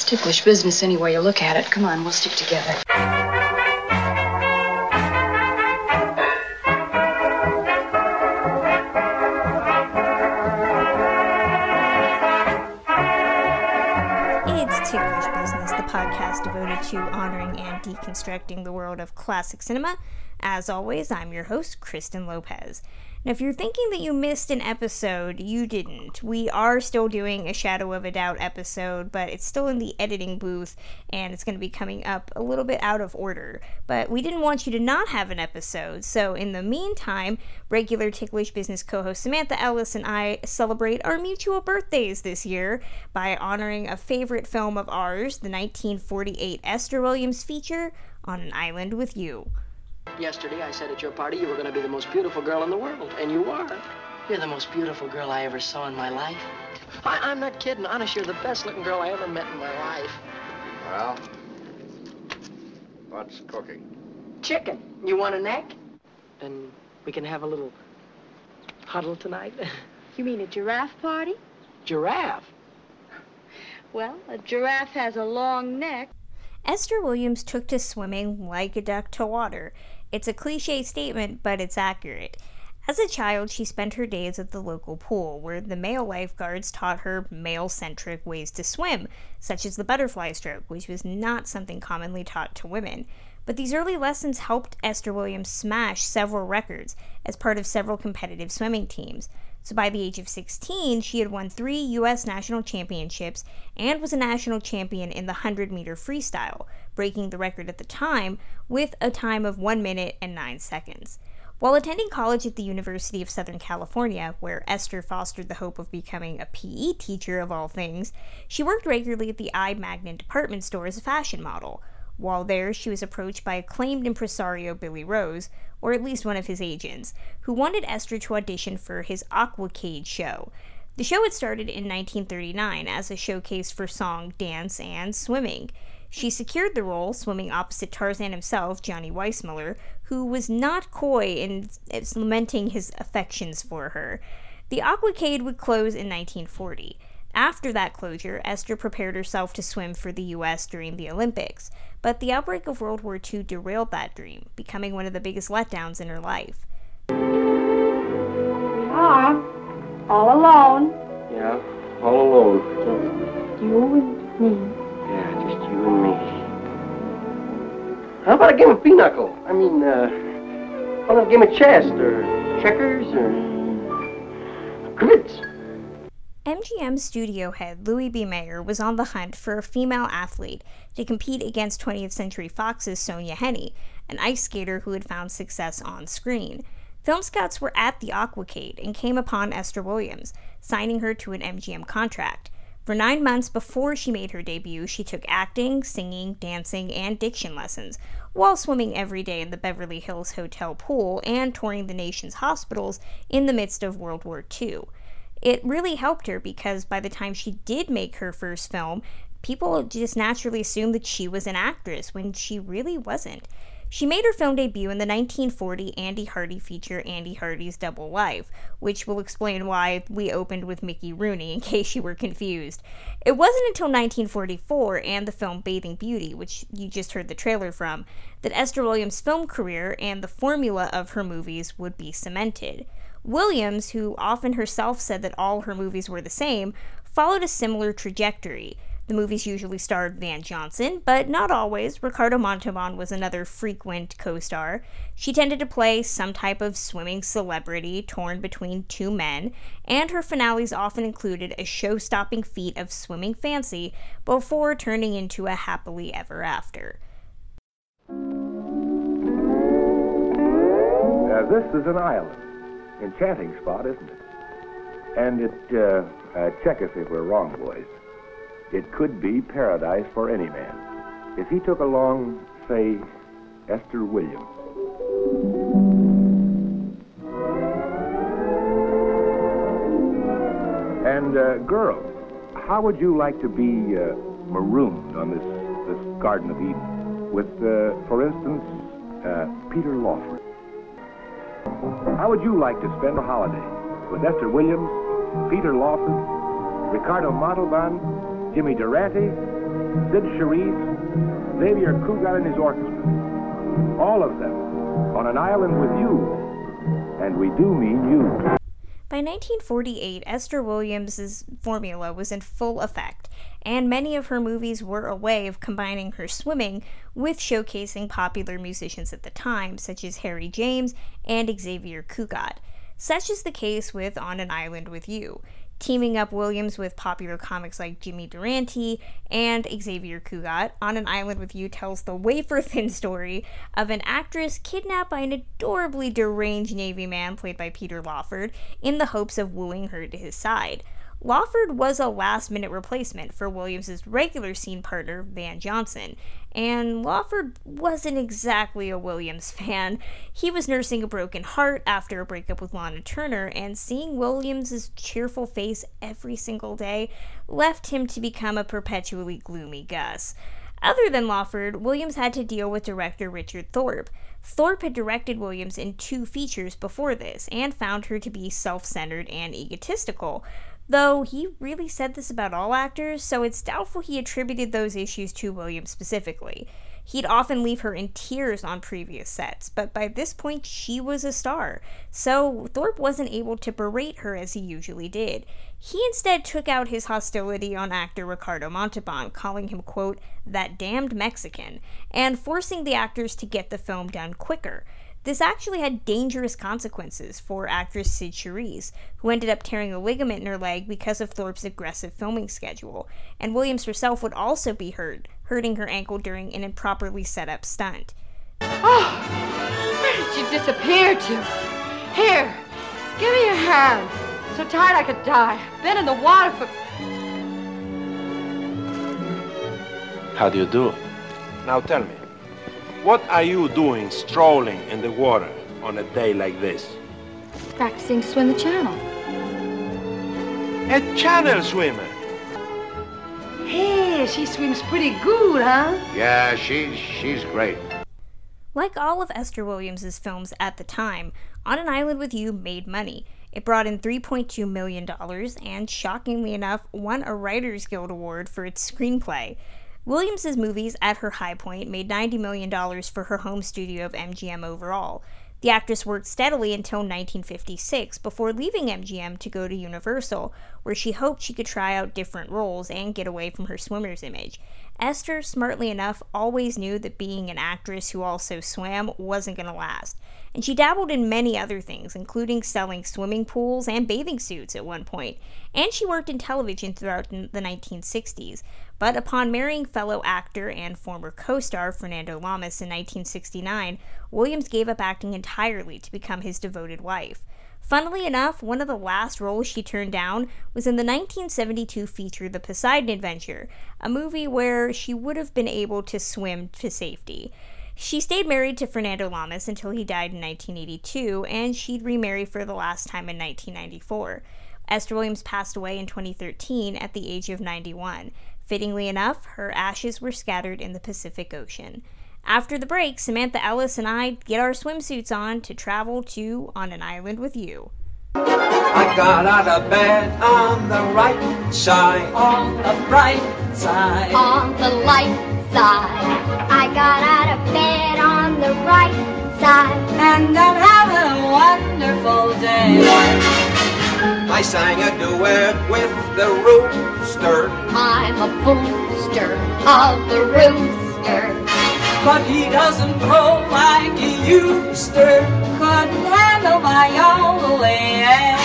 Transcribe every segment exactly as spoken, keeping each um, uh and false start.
ticklish business any way you look at it. Come on, we'll stick together. It's Ticklish Business, the podcast devoted to honoring and deconstructing the world of classic cinema. As always, I'm your host, Kristen Lopez. Now, if you're thinking that you missed an episode, you didn't. We are still doing a Shadow of a Doubt episode, but it's still in the editing booth, and it's going to be coming up a little bit out of order. But we didn't want you to not have an episode, so in the meantime, regular Ticklish Business co-host Samantha Ellis and I celebrate our mutual birthdays this year by honoring a favorite film of ours, the nineteen forty-eight Esther Williams feature, On an Island with You. Yesterday, I said at your party you were going to be the most beautiful girl in the world, and you are. You're the most beautiful girl I ever saw in my life. I, I'm not kidding. Honest, you're the best-looking girl I ever met in my life. Well, what's cooking? Chicken. You want a neck? And we can have a little huddle tonight. You mean a giraffe party? Giraffe? Well, a giraffe has a long neck. Esther Williams took to swimming like a duck to water. It's a cliche statement, but it's accurate. As a child, she spent her days at the local pool, where the male lifeguards taught her male-centric ways to swim, such as the butterfly stroke, which was not something commonly taught to women. But these early lessons helped Esther Williams smash several records as part of several competitive swimming teams. So by the age of sixteen, she had won three U S national championships and was a national champion in the one hundred meter freestyle, breaking the record at the time with a time of one minute and nine seconds. While attending college at the University of Southern California, where Esther fostered the hope of becoming a P E teacher of all things, she worked regularly at the I. Magnin department store as a fashion model. While there, she was approached by acclaimed impresario Billy Rose, or at least one of his agents, who wanted Esther to audition for his Aquacade show. The show had started in nineteen thirty-nine as a showcase for song, dance, and swimming. She secured the role, swimming opposite Tarzan himself, Johnny Weissmuller, who was not coy in lamenting his affections for her. The Aquacade would close in nineteen forty. After that closure, Esther prepared herself to swim for the U S during the Olympics, but the outbreak of World War Two derailed that dream, becoming one of the biggest letdowns in her life. Tom, all alone. Yeah, all alone. Just you and me. Yeah, just you and me. How about a game of pinochle? I mean, uh, how about a game of chess, or checkers, or cribbage? M G M studio head Louis B. Mayer was on the hunt for a female athlete to compete against twentieth Century Fox's Sonja Henie, an ice skater who had found success on screen. Film scouts were at the Aquacade and came upon Esther Williams, signing her to an M G M contract. For nine months before she made her debut, she took acting, singing, dancing, and diction lessons, while swimming every day in the Beverly Hills Hotel pool and touring the nation's hospitals in the midst of World War Two. It really helped her because by the time she did make her first film, people just naturally assumed that she was an actress when she really wasn't. She made her film debut in the nineteen forty Andy Hardy feature Andy Hardy's Double Life, which will explain why we opened with Mickey Rooney in case you were confused. It wasn't until nineteen forty-four and the film Bathing Beauty, which you just heard the trailer from, that Esther Williams' film career and the formula of her movies would be cemented. Williams, who often herself said that all her movies were the same, followed a similar trajectory. The movies usually starred Van Johnson, but not always. Ricardo Montalban was another frequent co-star. She tended to play some type of swimming celebrity torn between two men, and her finales often included a show-stopping feat of swimming fancy before turning into a happily ever after. Uh, this is an island. Enchanting spot, isn't it? And it, uh, uh, check us if we're wrong, boys. It could be paradise for any man. If he took along, say, Esther Williams. And, uh, girls, how would you like to be, uh, marooned on this, this Garden of Eden with, uh, for instance, uh, Peter Lawford? How would you like to spend a holiday with Esther Williams, Peter Lawford, Ricardo Montalban, Jimmy Durante, Sid Charisse, Xavier Cugat and his orchestra. All of them on an island with you, and we do mean you. By nineteen forty-eight, Esther Williams' formula was in full effect, and many of her movies were a way of combining her swimming with showcasing popular musicians at the time, such as Harry James and Xavier Cugat. Such is the case with On an Island with You, teaming up Williams with popular comics like Jimmy Durante and Xavier Cugat. On an Island with You tells the wafer-thin story of an actress kidnapped by an adorably deranged Navy man played by Peter Lawford in the hopes of wooing her to his side. Lawford was a last-minute replacement for Williams' regular scene partner, Van Johnson, and Lawford wasn't exactly a Williams fan. He was nursing a broken heart after a breakup with Lana Turner, and seeing Williams' cheerful face every single day left him to become a perpetually gloomy Gus. Other than Lawford, Williams had to deal with director Richard Thorpe. Thorpe had directed Williams in two features before this, and found her to be self-centered and egotistical. Though he really said this about all actors, so it's doubtful he attributed those issues to Williams specifically. He'd often leave her in tears on previous sets, but by this point she was a star, so Thorpe wasn't able to berate her as he usually did. He instead took out his hostility on actor Ricardo Montalban, calling him, quote, "that damned Mexican," and forcing the actors to get the film done quicker. This actually had dangerous consequences for actress Sid Charisse, who ended up tearing a ligament in her leg because of Thorpe's aggressive filming schedule, and Williams herself would also be hurt, hurting her ankle during an improperly set up stunt. Oh, where did you disappear to? Here, give me your hand. I'm so tired I could die. Been in the water for... How do you do? Now tell me, what are you doing strolling in the water on a day like this? Practicing to swim the channel. A channel swimmer? Hey, she swims pretty good, huh? Yeah, she's, she's great. Like all of Esther Williams' films at the time, On an Island with You made money. It brought in three point two million dollars and, shockingly enough, won a Writers Guild Award for its screenplay. Williams' movies, at her high point, made ninety million dollars for her home studio of M G M overall. The actress worked steadily until nineteen fifty-six, before leaving M G M to go to Universal, where she hoped she could try out different roles and get away from her swimmer's image. Esther, smartly enough, always knew that being an actress who also swam wasn't going to last, and she dabbled in many other things, including selling swimming pools and bathing suits at one point, and she worked in television throughout the nineteen sixties. But upon marrying fellow actor and former co-star Fernando Lamas in nineteen sixty-nine, Williams gave up acting entirely to become his devoted wife. Funnily enough, one of the last roles she turned down was in the nineteen seventy-two feature The Poseidon Adventure, a movie where she would have been able to swim to safety. She stayed married to Fernando Lamas until he died in nineteen eighty-two, and she'd remarry for the last time in nineteen ninety-four. Esther Williams passed away in twenty thirteen at the age of ninety-one. Fittingly enough, her ashes were scattered in the Pacific Ocean. After the break, Samantha Ellis and I get our swimsuits on to travel to On an Island with You. I got out of bed on the right side. On the bright side. On the light side. I got out of bed on the right side. And I'm having a wonderful day. I sang a duet with the rooster. I'm a booster of the rooster. But he doesn't crow like he used to. Couldn't handle my yowling.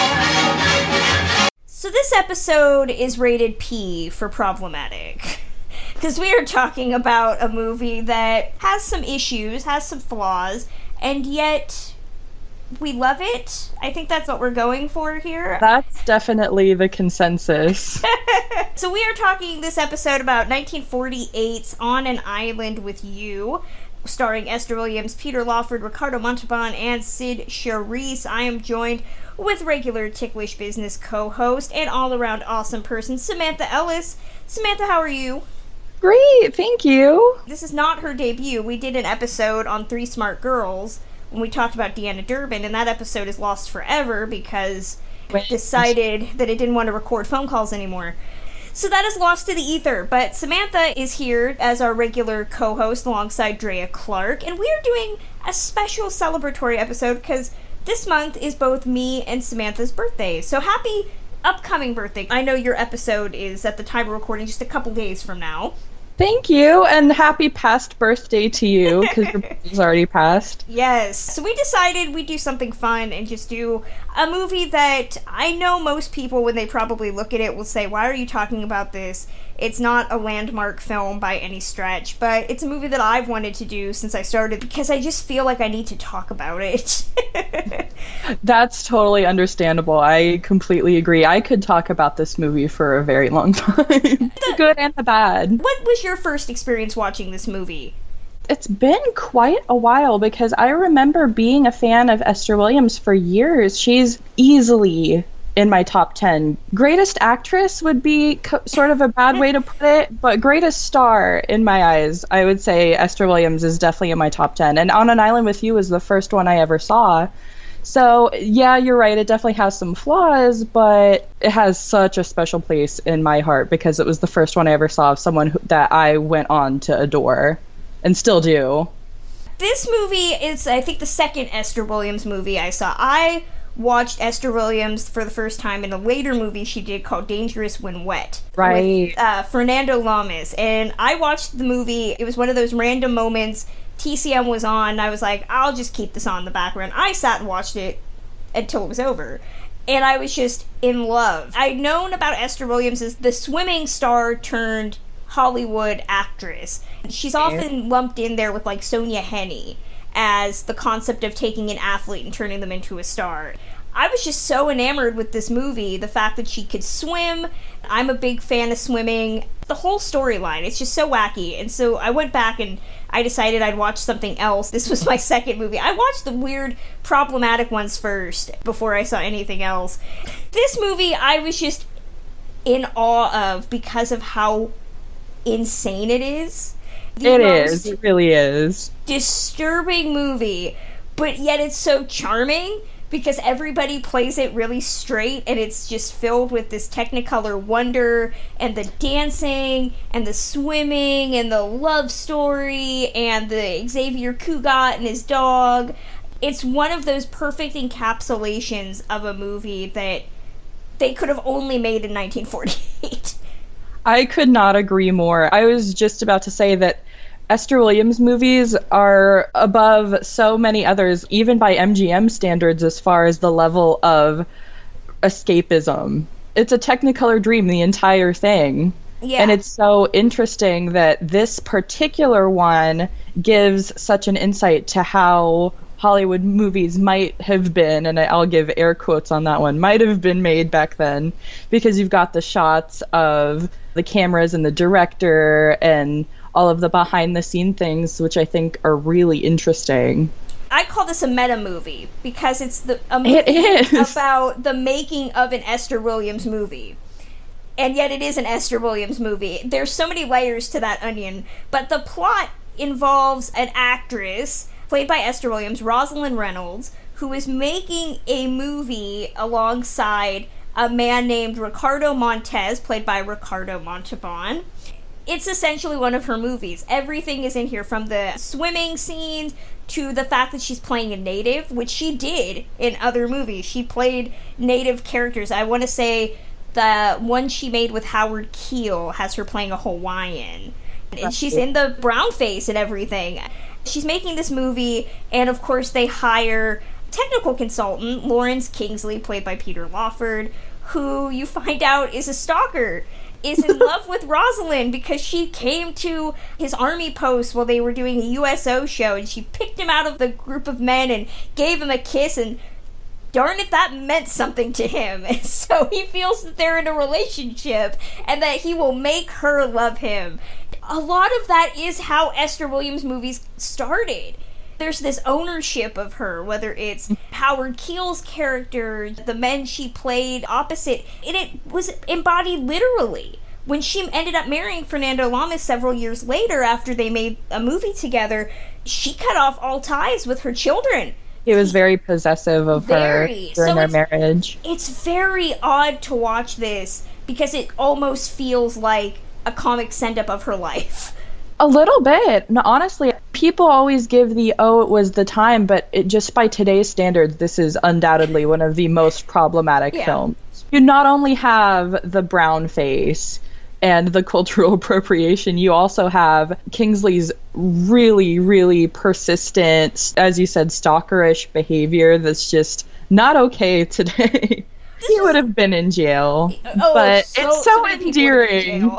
So this episode is rated P for problematic. Because we are talking about a movie that has some issues, has some flaws, and yet we love it. I think that's what we're going for here. That's definitely the consensus. So we are talking this episode about nineteen forty-eight's On an Island with You, starring Esther Williams, Peter Lawford, Ricardo Montalban, and Sid Charisse. I am joined with regular Ticklish Business co-host and all-around awesome person, Samantha Ellis. Samantha, how are you? Great, thank you. This is not her debut. We did an episode on Three Smart Girls when we talked about Deanna Durbin, and that episode is lost forever because it decided that it didn't want to record phone calls anymore. So that is lost to the ether, but Samantha is here as our regular co-host alongside Drea Clark, and we are doing a special celebratory episode because this month is both me and Samantha's birthday. So happy upcoming birthday. I know your episode is at the time of recording just a couple days from now. Thank you, and happy past birthday to you, because your birthday's already passed. Yes. So we decided we'd do something fun and just do a movie that I know most people, when they probably look at it, will say, why are you talking about this? It's not a landmark film by any stretch, but it's a movie that I've wanted to do since I started because I just feel like I need to talk about it. That's totally understandable. I completely agree. I could talk about this movie for a very long time. The good and the bad. What was your first experience watching this movie? It's been quite a while because I remember being a fan of Esther Williams for years. She's easily in my top ten. Greatest actress would be co- sort of a bad way to put it, but greatest star in my eyes, I would say Esther Williams is definitely in my top ten. And On an Island with You was the first one I ever saw. So, yeah, you're right, it definitely has some flaws, but it has such a special place in my heart because it was the first one I ever saw of someone who, that I went on to adore, and still do. This movie is, I think, the second Esther Williams movie I saw. I watched Esther Williams for the first time in a later movie she did called Dangerous When Wet. Right. With uh, Fernando Lamas. And I watched the movie. It was one of those random moments. T C M was on. I was like, I'll just keep this on in the background. I sat and watched it until it was over. And I was just in love. I'd known about Esther Williams as the swimming star turned Hollywood actress. She's often lumped in there with like Sonja Henie as the concept of taking an athlete and turning them into a star. I was just so enamored with this movie, the fact that she could swim. I'm a big fan of swimming. The whole storyline, it's just so wacky. And so I went back and I decided I'd watch something else. This was my second movie. I watched the weird, problematic ones first before I saw anything else. This movie I was just in awe of because of how insane it is. The it is. It really is. Disturbing movie, but yet it's so charming because everybody plays it really straight and it's just filled with this Technicolor wonder and the dancing and the swimming and the love story and the Xavier Cugat and his dog. It's one of those perfect encapsulations of a movie that they could have only made in nineteen forty-eight. I could not agree more. I was just about to say that Esther Williams movies are above so many others, even by M G M standards, as far as the level of escapism. It's a Technicolor dream, the entire thing. Yeah. And it's so interesting that this particular one gives such an insight to how Hollywood movies might have been, and I'll give air quotes on that one, might have been made back then, because you've got the shots of the cameras and the director and all of the behind-the-scene things, which I think are really interesting. I call this a meta movie because it's the a movie it is. about the making of an Esther Williams movie. And yet it is an Esther Williams movie. There's so many layers to that onion, but the plot involves an actress played by Esther Williams, Rosalind Reynolds, who is making a movie alongside a man named Ricardo Montes, played by Ricardo Montalban. It's essentially one of her movies. Everything is in here, from the swimming scenes to the fact that she's playing a native, which she did in other movies. She played native characters. I want to say the one she made with Howard Keel has her playing a Hawaiian. And she's in the brown face and everything. She's making this movie, and of course they hire technical consultant Lawrence Kingsley, played by Peter Lawford, who you find out is a stalker, is in love with Rosalind because she came to his army post while they were doing a U S O show, and she picked him out of the group of men and gave him a kiss, and darn it, that meant something to him. And so he feels that they're in a relationship and that he will make her love him. A lot of that is how Esther Williams movies started. There's this ownership of her, whether it's Howard Keel's character, the men she played opposite, and it was embodied literally. When she ended up marrying Fernando Lamas several years later after they made a movie together, she cut off all ties with her children. He was very possessive of very. her during so their marriage. It's very odd to watch this because it almost feels like a comic send-up of her life. A little bit. No, honestly, people always give the, oh, it was the time, but it, just by today's standards, this is undoubtedly one of the most problematic yeah. films. You not only have the brown face and the cultural appropriation, you also have Kingsley's really, really persistent, as you said, stalkerish behavior that's just not okay today. He would have been in jail, oh, but so, it's so, so endearing.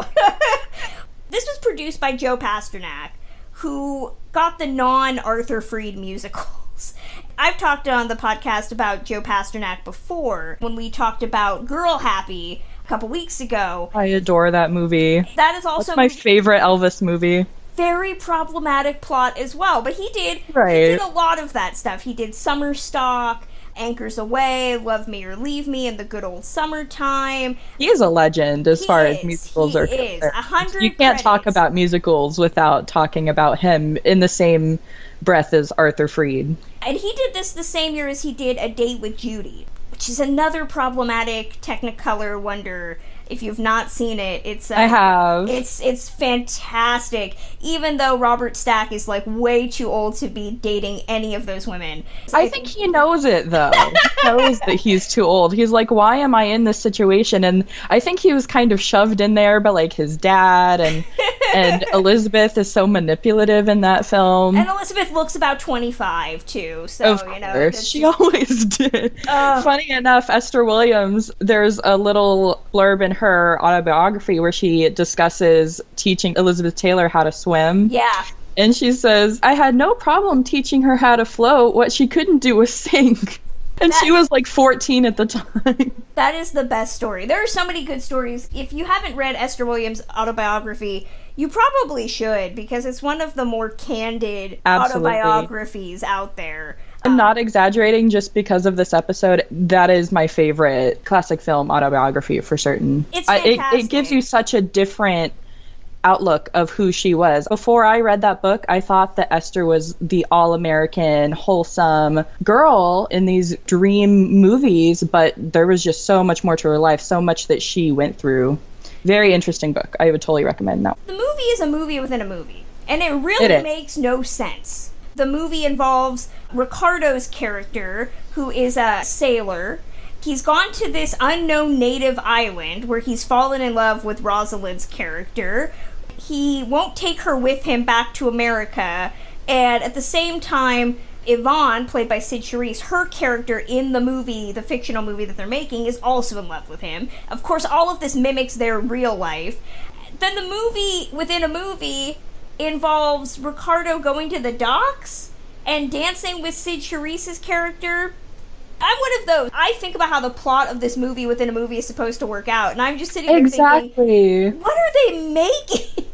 This was produced by Joe Pasternak, who got the non-Arthur Freed musicals. I've talked on the podcast about Joe Pasternak before, when we talked about Girl Happy a couple weeks ago. I adore that movie. That is also That's my favorite Elvis movie. Very problematic plot as well, but he did, right. he did a lot of that stuff. He did Summer Stock, Anchors Away, Love Me or Leave Me, in the Good Old Summertime. He is a legend as he far is, as musicals he are is. concerned. A hundred You can't credits. talk about musicals without talking about him in the same breath as Arthur Freed. And he did this the same year as he did A Date with Judy, which is another problematic Technicolor wonder. If you've not seen it, it's uh, I have. It's it's fantastic. Even though Robert Stack is like way too old to be dating any of those women. So I, I think, think he knows it though. He knows that he's too old. He's like, why am I in this situation? And I think he was kind of shoved in there by like his dad, and and Elizabeth is so manipulative in that film. And Elizabeth looks about twenty-five too, so of you know. Course. She just... always did. Uh, Funny enough, Esther Williams, there's a little blurb in her autobiography where she discusses teaching Elizabeth Taylor how to swim. Yeah. And she says, I had no problem teaching her how to float. What she couldn't do was sink. And that, she was like fourteen at the time. That is the best story. There are so many good stories. If you haven't read Esther Williams' autobiography, you probably should, because it's one of the more candid Absolutely. autobiographies out there. I'm not exaggerating just because of this episode. That is my favorite classic film autobiography for certain. It's fantastic. I, it, it gives you such a different outlook of who she was. Before I read that book, I thought that Esther was the all-American, wholesome girl in these dream movies, but there was just so much more to her life, so much that she went through. Very interesting book. I would totally recommend that. The movie is a movie within a movie, and it really it makes no sense. The movie involves Ricardo's character, who is a sailor. He's gone to this unknown native island where he's fallen in love with Rosalind's character. He won't take her with him back to America, and at the same time, Yvonne, played by Sid Charisse, her character in the movie, the fictional movie that they're making, is also in love with him. Of course, all of this mimics their real life. Then the movie within a movie involves Ricardo going to the docks and dancing with Sid Charisse's character. I'm one of those. I think about how the plot of this movie within a movie is supposed to work out, and I'm just sitting there exactly. thinking, what are they making?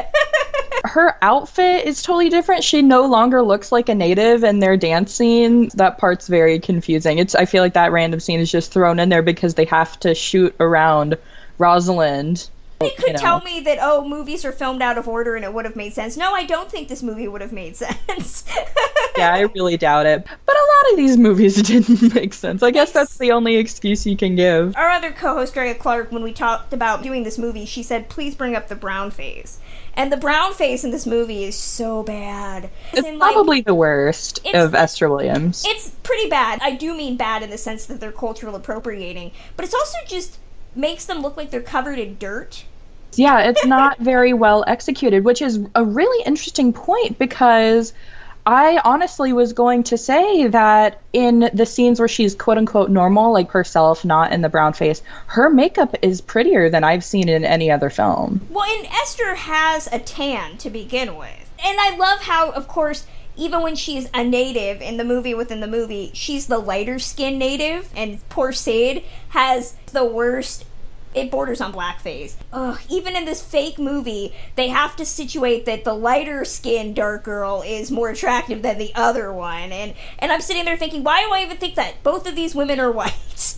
Her outfit is totally different. She no longer looks like a native, and they're dancing. That part's very confusing. It's. I feel like that random scene is just thrown in there because they have to shoot around Rosalind. They could you know. tell me that, oh, movies are filmed out of order and it would have made sense. No, I don't think this movie would have made sense. Yeah, I really doubt it. But a lot of these movies didn't make sense. I guess it's, that's the only excuse you can give. Our other co-host, Drea Clark, when we talked about doing this movie, she said, please bring up the brown face. And the brown face in this movie is so bad. It's in, probably like, the worst of Esther Williams. It's pretty bad. I do mean bad in the sense that they're cultural appropriating. But it's also just makes them look like they're covered in dirt. Yeah, it's not very well executed, which is a really interesting point because I honestly was going to say that in the scenes where she's quote-unquote normal, like herself, not in the brown face, her makeup is prettier than I've seen in any other film. Well, and Esther has a tan to begin with. And I love how, of course, even when she's a native in the movie within the movie, she's the lighter skinned native, and poor Sid has the worst. It borders on blackface. Ugh, even in this fake movie, they have to situate that the lighter-skinned dark girl is more attractive than the other one. And and I'm sitting there thinking, why do I even think that? Both of these women are white.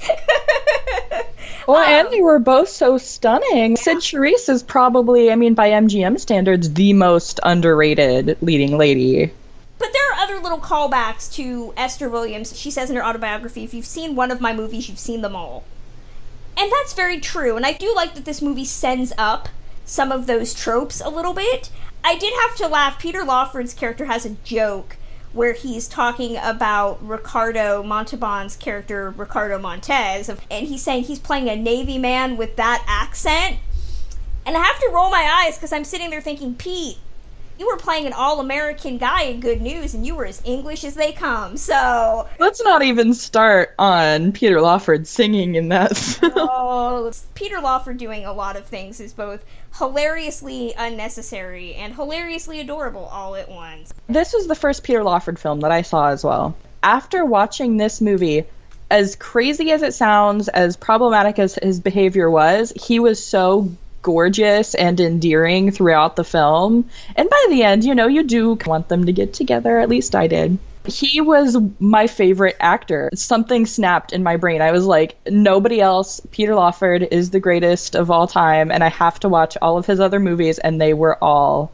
Well, um, and they were both so stunning. Sid Charisse is probably, I mean, by M G M standards, the most underrated leading lady. But there are other little callbacks to Esther Williams. She says in her autobiography, if you've seen one of my movies, you've seen them all. And that's very true, and I do like that this movie sends up some of those tropes a little bit. I did have to laugh. Peter Lawford's character has a joke where he's talking about Ricardo Montalban's character, Ricardo Montez, and he's saying he's playing a Navy man with that accent. And I have to roll my eyes because I'm sitting there thinking, Pete, you were playing an all-American guy in Good News, and you were as English as they come, so... Let's not even start on Peter Lawford singing in that film. Oh, Peter Lawford doing a lot of things is both hilariously unnecessary and hilariously adorable all at once. This was the first Peter Lawford film that I saw as well. After watching this movie, as crazy as it sounds, as problematic as his behavior was, he was so gorgeous and endearing throughout the film. And by the end, you know, you do want them to get together. At least I did. He was my favorite actor. Something snapped in my brain. I was like, nobody else. Peter Lawford is the greatest of all time, and I have to watch all of his other movies, and they were all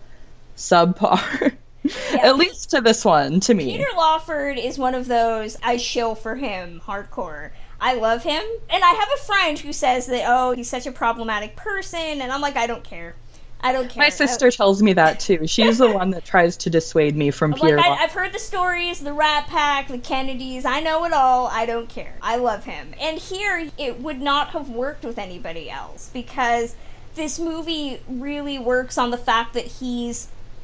subpar. Yeah, At least to this one, to me. Peter Lawford is one of those, I shill for him, hardcore. I love him, and I have a friend who says that, oh, he's such a problematic person, and I'm like, I don't care. I don't care. My sister I, tells me that, too. She's the one that tries to dissuade me from like, Peter I, Lawford. I've heard the stories, the Rat Pack, the Kennedys, I know it all, I don't care. I love him. And here, it would not have worked with anybody else, because this movie really works on the fact that he's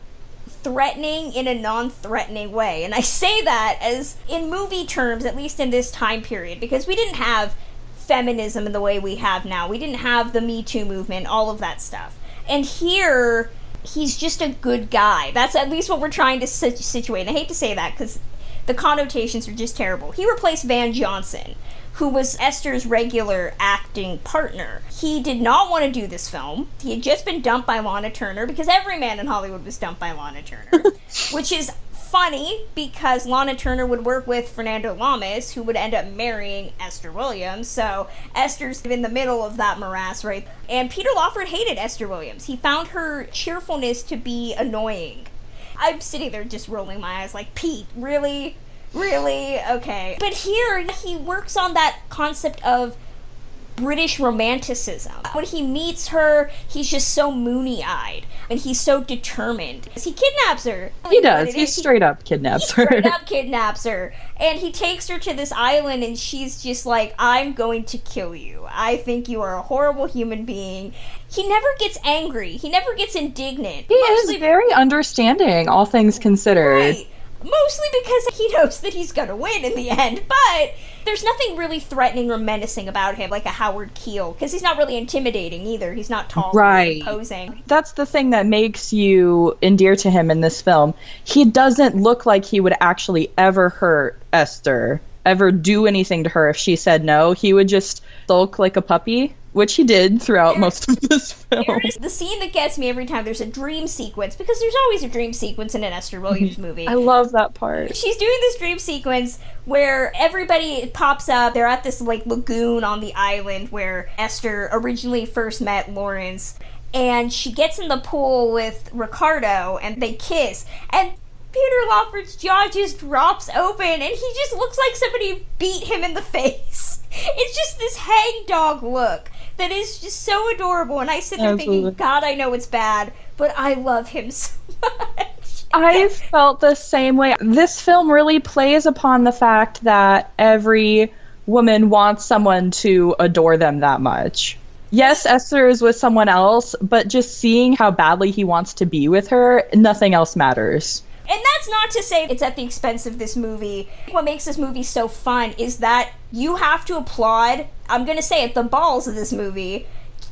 threatening in a non-threatening way. And I say that as in movie terms, at least in this time period, because we didn't have feminism in the way we have now. We didn't have the Me Too movement, all of that stuff. And here, he's just a good guy. That's at least what we're trying to sit- situate. And I hate to say that because the connotations are just terrible. He replaced Van Johnson, who was Esther's regular acting partner. He did not want to do this film. He had just been dumped by Lana Turner, because every man in Hollywood was dumped by Lana Turner, which is funny because Lana Turner would work with Fernando Lamas, who would end up marrying Esther Williams, so Esther's in the middle of that morass, right? And Peter Lawford hated Esther Williams. He found her cheerfulness to be annoying. I'm sitting there just rolling my eyes like, Pete, really? Really? Okay. But here, he works on that concept of British romanticism. When he meets her, he's just so moony-eyed, and he's so determined. He kidnaps her. He does. He straight up kidnaps her. He straight up kidnaps her. And he takes her to this island, and she's just like, I'm going to kill you. I think you are a horrible human being. He never gets angry. He never gets indignant. He Mostly- is very understanding, all things considered. Right. Mostly because he knows that he's gonna win in the end, but there's nothing really threatening or menacing about him, like a Howard Keel, because he's not really intimidating either. He's not tall right. or imposing. That's the thing that makes you endear to him in this film. He doesn't look like he would actually ever hurt Esther, ever do anything to her if she said no. He would just sulk like a puppy, which he did throughout there, most of this film. The scene that gets me every time, there's a dream sequence, because there's always a dream sequence in an Esther Williams movie. I love that part. She's doing this dream sequence where everybody pops up. They're at this like lagoon on the island where Esther originally first met Lawrence, and she gets in the pool with Ricardo, and they kiss, and Peter Lawford's jaw just drops open, and he just looks like somebody beat him in the face. It's just this hangdog look that is just so adorable, and I sit there Absolutely. thinking, God, I know it's bad, but I love him so much. I felt the same way. This film really plays upon the fact that every woman wants someone to adore them that much. Yes, Esther is with someone else, but just seeing how badly he wants to be with her, nothing else matters. And that's not to say it's at the expense of this movie. What makes this movie so fun is that you have to applaud, I'm going to say it, the balls of this movie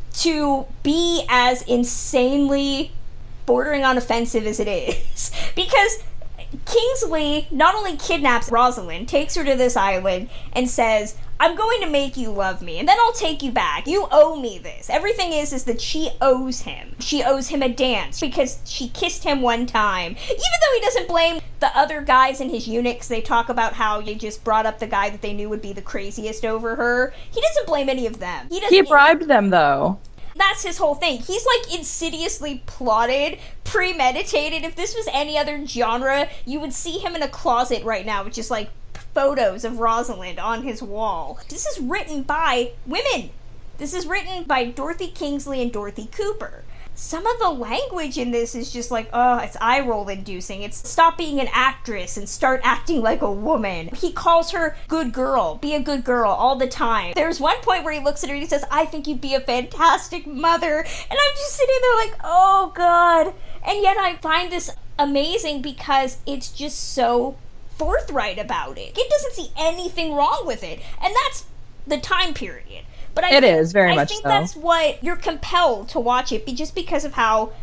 to be as insanely bordering on offensive as it is. Because Kingsley not only kidnaps Rosalind, takes her to this island, and says, I'm going to make you love me, and then I'll take you back. You owe me this. Everything is, is that she owes him. She owes him a dance because she kissed him one time. Even though he doesn't blame the other guys in his unit, they talk about how they just brought up the guy that they knew would be the craziest over her. He doesn't blame any of them. He, doesn't, he bribed them, though. That's his whole thing. He's, like, insidiously plotted, premeditated. If this was any other genre, you would see him in a closet right now with just, like, photos of Rosalind on his wall. This is written by women. This is written by Dorothy Kingsley and Dorothy Cooper. Some of the language in this is just like, oh, it's eye-roll inducing. It's stop being an actress and start acting like a woman. He calls her good girl, be a good girl all the time. There's one point where he looks at her and he says, I think you'd be a fantastic mother. And I'm just sitting there like, oh God. And yet I find this amazing because it's just so forthright about it. It doesn't see anything wrong with it. And that's the time period. But I it think, is very I much think so. that's what you're compelled to watch it, just because of how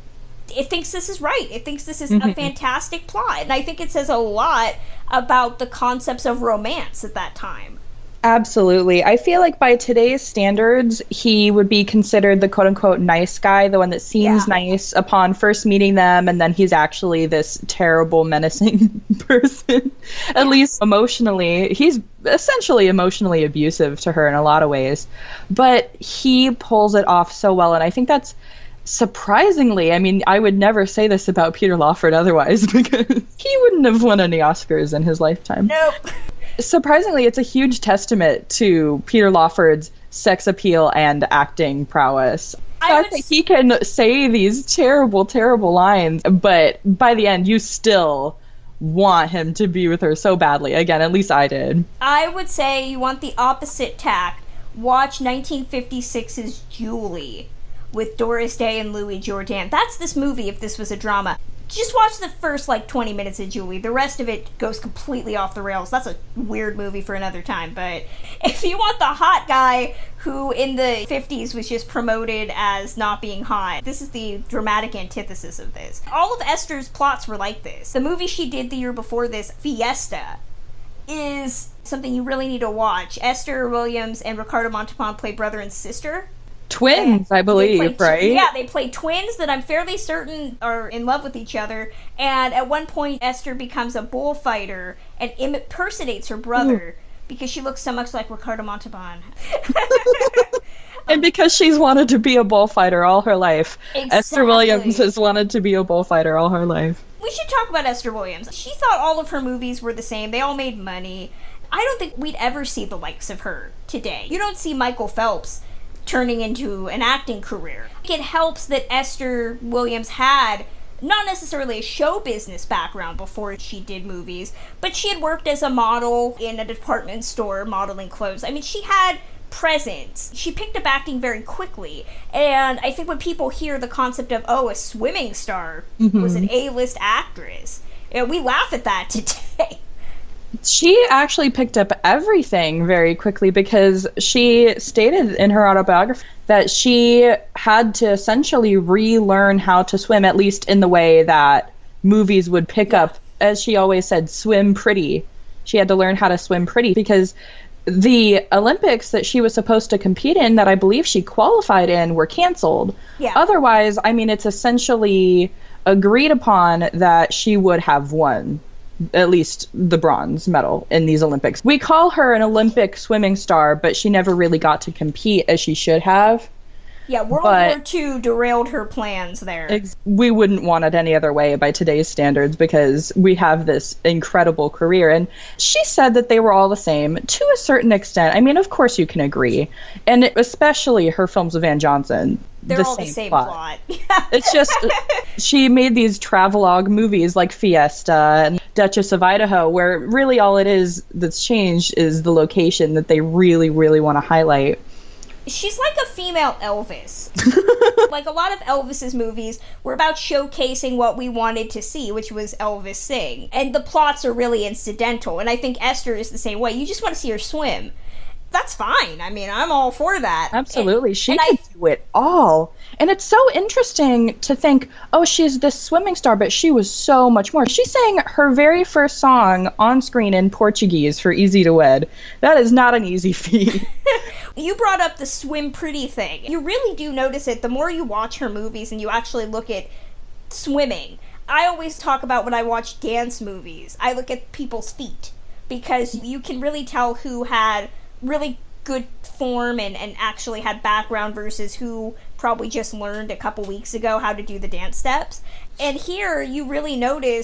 it thinks this is right. It thinks this is Mm-hmm. a fantastic plot, and I think it says a lot about the concepts of romance at that time. Absolutely. I feel like by today's standards, he would be considered the quote-unquote nice guy, the one that seems Yeah. nice upon first meeting them, and then he's actually this terrible, menacing person. At least emotionally. He's essentially emotionally abusive to her in a lot of ways. But he pulls it off so well, and I think that's surprisingly, I mean, I would never say this about Peter Lawford otherwise, because he wouldn't have won any Oscars in his lifetime. Nope. Surprisingly, it's a huge testament to Peter Lawford's sex appeal and acting prowess. I I would think he can say these terrible, terrible lines, but by the end, you still want him to be with her so badly. Again, at least I did. I would say you want the opposite tack. Watch nineteen fifty-six's Julie with Doris Day and Louis Jourdan. That's this movie if this was a drama. Just watch the first, like, twenty minutes of Julie. The rest of it goes completely off the rails. That's a weird movie for another time. But if you want the hot guy who in the fifties was just promoted as not being hot, this is the dramatic antithesis of this. All of Esther's plots were like this. The movie she did the year before this, Fiesta, is something you really need to watch. Esther Williams and Ricardo Montalban play brother and sister. Twins, I believe, Play, right? yeah, they play twins that I'm fairly certain are in love with each other. And at one point, Esther becomes a bullfighter and impersonates her brother because she looks so much like Ricardo Montalban. And because she's wanted to be a bullfighter all her life. Exactly. Esther Williams has wanted to be a bullfighter all her life. We should talk about Esther Williams. She thought all of her movies were the same. They all made money. I don't think we'd ever see the likes of her today. You don't see Michael Phelps turning into an acting career. It helps that Esther Williams had not necessarily a show business background before she did movies, but she had worked as a model in a department store modeling clothes. I mean, she had presence. She picked up acting very quickly, and I think when people hear the concept of, oh, a swimming star Mm-hmm. was an A-list actress, you know, we laugh at that today. She actually picked up everything very quickly because she stated in her autobiography that she had to essentially relearn how to swim, at least in the way that movies would pick Yeah. up, as she always said, swim pretty. She had to learn how to swim pretty because the Olympics that she was supposed to compete in, that I believe she qualified in, were canceled. Yeah. Otherwise, I mean, it's essentially agreed upon that she would have won at least the bronze medal in these Olympics. We call her an Olympic swimming star, but she never really got to compete as she should have. Yeah, World But- War Two derailed her plans there. Ex- We wouldn't want it any other way by today's standards because we have this incredible career. And she said that they were all the same to a certain extent. I mean, of course you can agree. And it- especially her films with Van Johnson. They're the all same the same plot. plot. It's just, she made these travelogue movies like Fiesta and Duchess of Idaho, where really all it is that's changed is the location that they really, really want to highlight. She's like a female Elvis. Like a lot of Elvis's movies were about showcasing what we wanted to see, which was Elvis sing. And the plots are really incidental. And I think Esther is the same way. You just want to see her swim. That's fine. I mean, I'm all for that. Absolutely. And, she and can I, do it all. And it's so interesting to think, oh, she's this swimming star, but she was so much more. She sang her very first song on screen in Portuguese for Easy to Wed. That is not an easy feat. You brought up the swim pretty thing. You really do notice it the more you watch her movies and you actually look at swimming. I always talk about when I watch dance movies, I look at people's feet because you can really tell who had really good form and, and actually had background versus who probably just learned a couple weeks ago how to do the dance steps. And here you really notice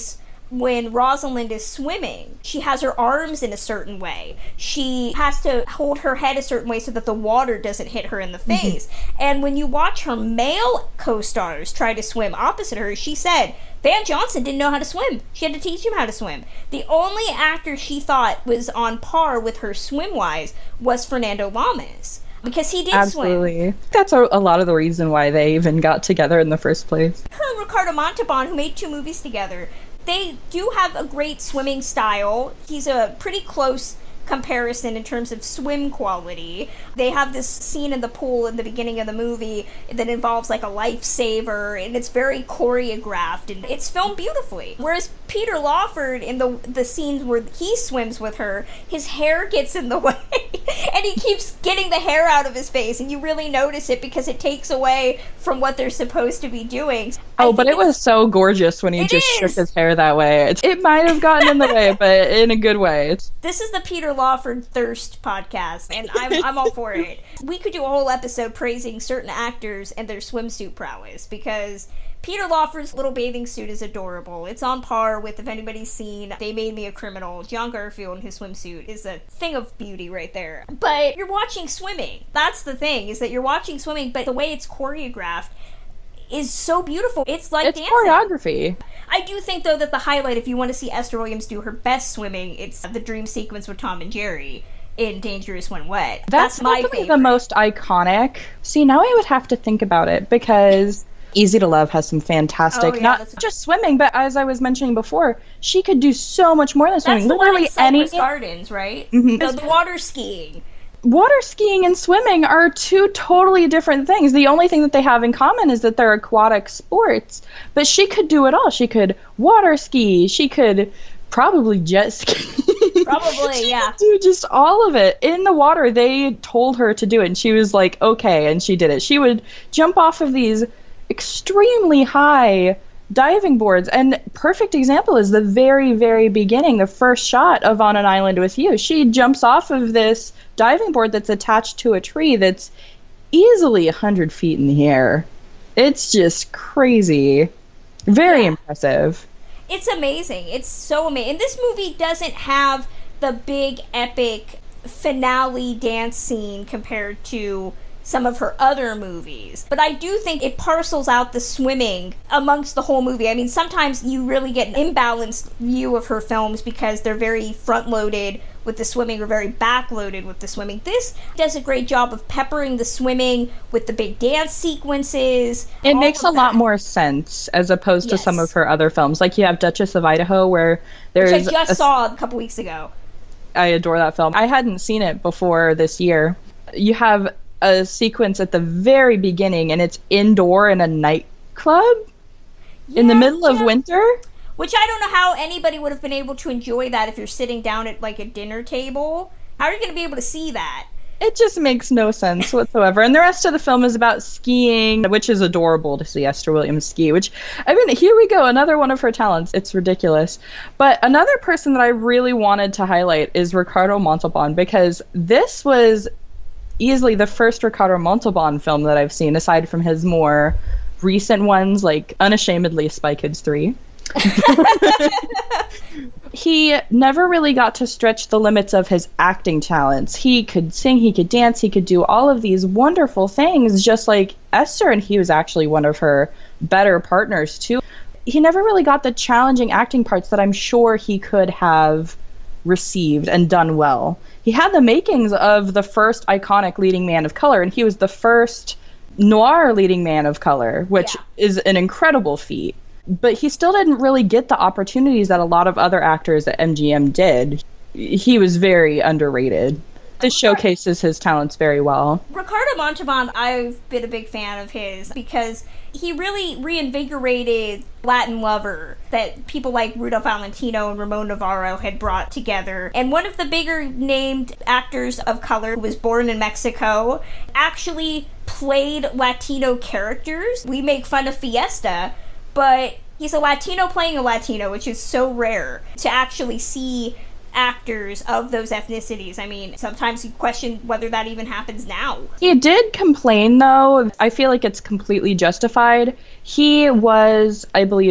when Rosalind is swimming, she has her arms in a certain way. She has to hold her head a certain way so that the water doesn't hit her in the face. Mm-hmm. And when you watch her male co-stars try to swim opposite her, she said Van Johnson didn't know how to swim. She had to teach him how to swim. The only actor she thought was on par with her swim-wise was Fernando Lamas. Because he did Absolutely. swim. That's a, a lot of the reason why they even got together in the first place. Her and Ricardo Montalban, who made two movies together, they do have a great swimming style. He's a pretty close comparison in terms of swim quality. They have this scene in the pool in the beginning of the movie that involves like a lifesaver, and it's very choreographed, and it's filmed beautifully. Whereas Peter Lawford, in the the scenes where he swims with her, his hair gets in the way, and he keeps getting the hair out of his face, and you really notice it because it takes away from what they're supposed to be doing. Oh, but it was so gorgeous when he just is. shook his hair that way. It, it might have gotten in the way, but in a good way. It's- this is the Peter Lawford Thirst podcast, and I'm I'm all for it. We could do a whole episode praising certain actors and their swimsuit prowess, because Peter Lawford's little bathing suit is adorable. It's on par with, if anybody's seen They Made Me a Criminal, John Garfield in his swimsuit is a thing of beauty right there. But you're watching swimming. That's the thing, is that you're watching swimming, but the way it's choreographed is so beautiful. It's like it's dancing. choreography. I do think, though, that the highlight, if you want to see Esther Williams do her best swimming, it's the dream sequence with Tom and Jerry in Dangerous When Wet. That's, That's my definitely favorite. the most iconic. See, now I would have to think about it, because Easy to Love has some fantastic, oh, yeah, not that's... just swimming, but as I was mentioning before, she could do so much more than swimming. That's the Literally one in any Cypress Gardens, right? Mm-hmm. The, the water skiing. Water skiing and swimming are two totally different things. The only thing that they have in common is that they're aquatic sports. But she could do it all. She could water ski. She could probably jet ski. Probably, she yeah. could do just all of it. In the water, they told her to do it, and she was like, okay, and she did it. She would jump off of these extremely high diving boards, and perfect example is the very, very beginning, the first shot of On an Island with You. She jumps off of this diving board that's attached to a tree that's easily one hundred feet in the air. It's just crazy. Very yeah. impressive. It's amazing. It's so amazing. And this movie doesn't have the big, epic finale dance scene compared to some of her other movies. But I do think it parcels out the swimming amongst the whole movie. I mean, sometimes you really get an imbalanced view of her films because they're very front-loaded with the swimming or very back-loaded with the swimming. This does a great job of peppering the swimming with the big dance sequences. It makes a lot more sense as opposed yes. to some of her other films. Like you have Duchess of Idaho, where there's... Which I just a, saw a couple weeks ago. I adore that film. I hadn't seen it before this year. You have a sequence at the very beginning, and it's indoor in a nightclub yeah, in the middle yeah. of winter. Which I don't know how anybody would have been able to enjoy that if you're sitting down at like a dinner table. How are you going to be able to see that? It just makes no sense whatsoever. And the rest of the film is about skiing, which is adorable to see Esther Williams ski, which, I mean, here we go, another one of her talents. It's ridiculous. But another person that I really wanted to highlight is Ricardo Montalban, because this was easily the first Ricardo Montalban film that I've seen, aside from his more recent ones, like unashamedly Spy Kids three. He never really got to stretch the limits of his acting talents. He could sing, he could dance, he could do all of these wonderful things, just like Esther, and he was actually one of her better partners too. He never really got the challenging acting parts that I'm sure he could have received and done well. He had the makings of the first iconic leading man of color, and he was the first noir leading man of color, which yeah. is an incredible feat. But he still didn't really get the opportunities that a lot of other actors at M G M did. He was very underrated. This showcases his talents very well. Ricardo Montalban, I've been a big fan of his because he really reinvigorated Latin Lover that people like Rudolph Valentino and Ramon Navarro had brought together. And one of the bigger named actors of color, who was born in Mexico, actually played Latino characters. We make fun of Fiesta, but he's a Latino playing a Latino, which is so rare to actually see actors of those ethnicities. I mean, sometimes you question whether that even happens now. He did complain, though. I feel like it's completely justified. He was, I believe,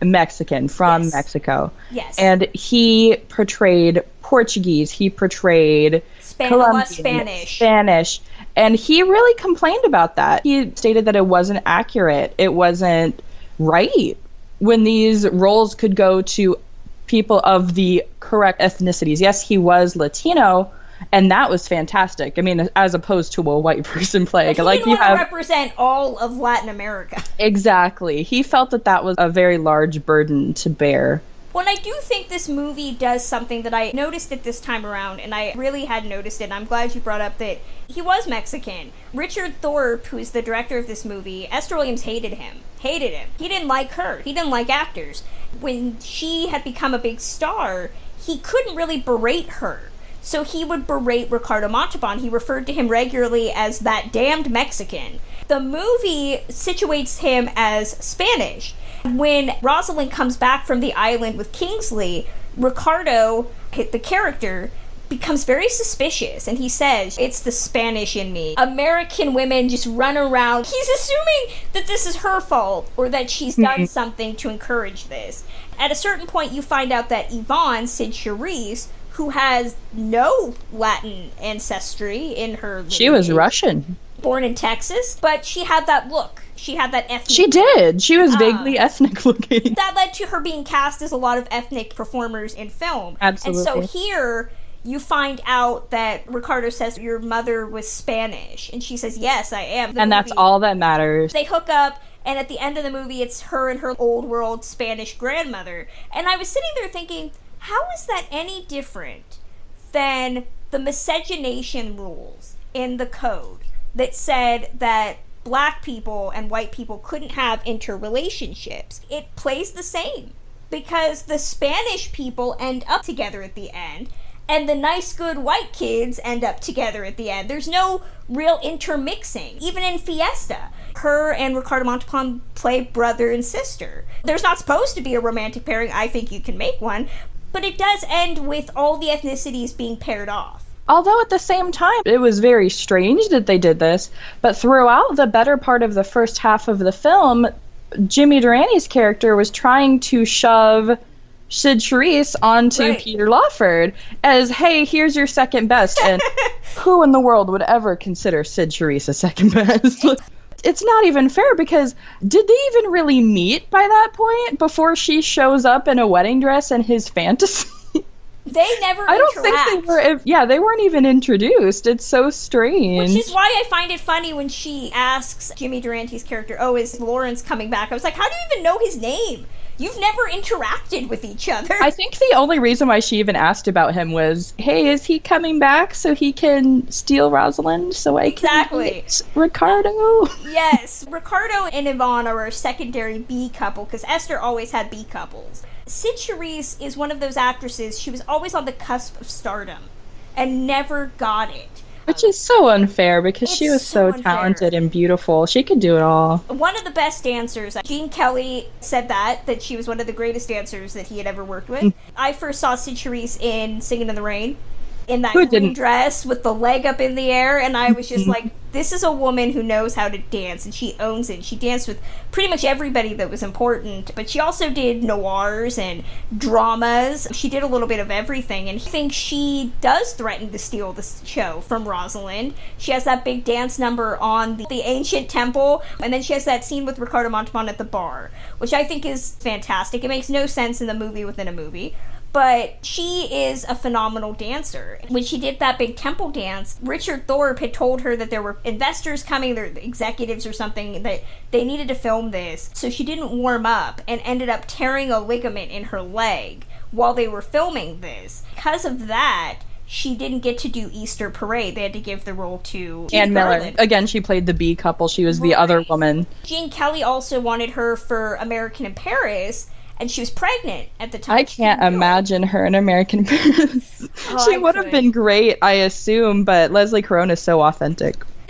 Mexican from Yes. Mexico. Yes. And he portrayed Portuguese. He portrayed Span- Colombian, Spanish. Spanish. And he really complained about that. He stated that it wasn't accurate. It wasn't right when these roles could go to people of the correct ethnicities. Yes, he was Latino, and that was fantastic. I mean, as opposed to a white person playing. He like didn't you want have to represent all of Latin America. Exactly. He felt that that was a very large burden to bear. Well, and I do think this movie does something that I noticed it this time around, and I really hadn't noticed it, and I'm glad you brought up that he was Mexican. Richard Thorpe, who's the director of this movie, Esther Williams hated him. Hated him. He didn't like her. He didn't like actors. When she had become a big star, he couldn't really berate her. So he would berate Ricardo Montalban. He referred to him regularly as that damned Mexican. The movie situates him as Spanish. When Rosalind comes back from the island with Kingsley, Ricardo, the character, becomes very suspicious, and he says, it's the Spanish in me. American women just run around. He's assuming that this is her fault, or that she's done something to encourage this. At a certain point, you find out that Yvonne, Sid Charisse, who has no Latin ancestry in her lineage, She was Russian. born in Texas, but she had that look. She had that ethnic She did. She was Uh, vaguely ethnic looking. That led to her being cast as a lot of ethnic performers in film. Absolutely. And so here, you find out that Ricardo says, your mother was Spanish. And she says, yes, I am. The And that's movie- all that matters. They hook up, and at the end of the movie, it's her and her old world Spanish grandmother. And I was sitting there thinking, how is that any different than the miscegenation rules in the code that said that black people and white people couldn't have interrelationships? It plays the same, because the Spanish people end up together at the end, and the nice, good white kids end up together at the end. There's no real intermixing. Even in Fiesta, her and Ricardo Montalban play brother and sister. There's not supposed to be a romantic pairing. I think you can make one, but it does end with all the ethnicities being paired off. Although at the same time, it was very strange that they did this, but throughout the better part of the first half of the film, Jimmy Durani's character was trying to shove Sid Charisse onto Right. Peter Lawford as, hey, here's your second best. And who in the world would ever consider Sid Charisse a second best? It's not even fair, because did they even really meet by that point before she shows up in a wedding dress and his fantasy? They never I don't interact. think they were. If, yeah, they weren't even introduced. It's so strange. Which is why I find it funny when she asks Jimmy Durante's character, oh, is Lawrence coming back? I was like, how do you even know his name? You've never interacted with each other. I think the only reason why she even asked about him was, hey, is he coming back so he can steal Rosalind so I Exactly. can meet Ricardo? Yes, Ricardo and Yvonne are a secondary B couple, because Esther always had B couples. Sid Charisse is one of those actresses, she was always on the cusp of stardom and never got it. Which is so unfair, because she It's was so so, unfair. talented and beautiful. She could do it all. One of the best dancers, Gene Kelly said that, that she was one of the greatest dancers that he had ever worked with. I first saw Sid Charisse in Singing in the Rain, in that Who green didn't? dress with the leg up in the air, and I was just like, this is a woman who knows how to dance, and she owns it. She danced with pretty much everybody that was important, but she also did noirs and dramas. She did a little bit of everything, and I think she does threaten to steal the show from Rosalind. She has that big dance number on the, the ancient temple, and then she has that scene with Ricardo Montalban at the bar, which I think is fantastic. It makes no sense in the movie within a movie. But she is a phenomenal dancer. When she did that big temple dance, Richard Thorpe had told her that there were investors coming, there executives or something, that they needed to film this. So she didn't warm up and ended up tearing a ligament in her leg while they were filming this. Because of that, she didn't get to do Easter Parade. They had to give the role to Ann Judy Miller. Garland. Again, she played the B couple. She was the other woman. Gene Kelly also wanted her for American in Paris, and she was pregnant at the time. I can't imagine her in American Paris. Oh, she I would have could. been great, I assume, but Leslie Caron is so authentic.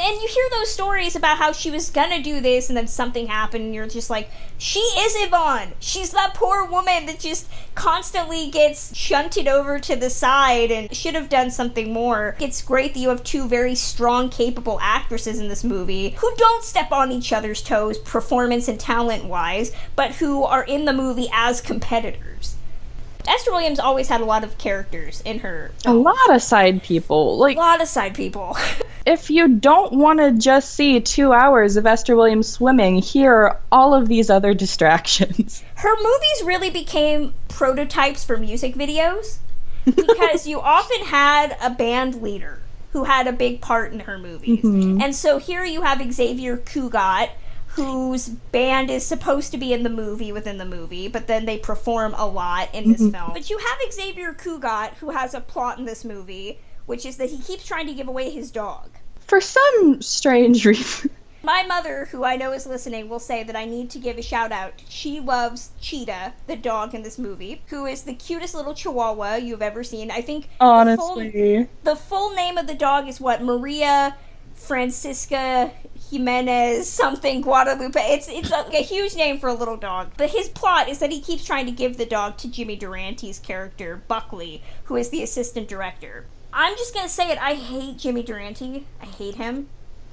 And you hear those stories about how she was gonna do this and then something happened and you're just like, she is Yvonne. She's that poor woman that just constantly gets shunted over to the side and should have done something more. It's great that you have two very strong, capable actresses in this movie who don't step on each other's toes performance and talent-wise, but who are in the movie as competitors. Esther Williams always had a lot of characters in her films. A lot of side people. Like, a lot of side people. If you don't want to just see two hours of Esther Williams swimming, here are all of these other distractions. Her movies really became prototypes for music videos because you often had a band leader who had a big part in her movies. Mm-hmm. And so here you have Xavier Cugat, whose band is supposed to be in the movie within the movie, but then they perform a lot in this mm-hmm. film. But you have Xavier Cugat, who has a plot in this movie, which is that he keeps trying to give away his dog. For some strange reason. My mother, who I know is listening, will say that I need to give a shout out. She loves Cheetah, the dog in this movie, who is the cutest little chihuahua you've ever seen. I think Honestly. The full, the full name of the dog is what? Maria Francisca Jimenez something Guadalupe. It's it's a, a huge name for a little dog. But his plot is that he keeps trying to give the dog to Jimmy Durante's character, Buckley, who is the assistant director. I'm just gonna say it, I hate Jimmy Durante. I hate him.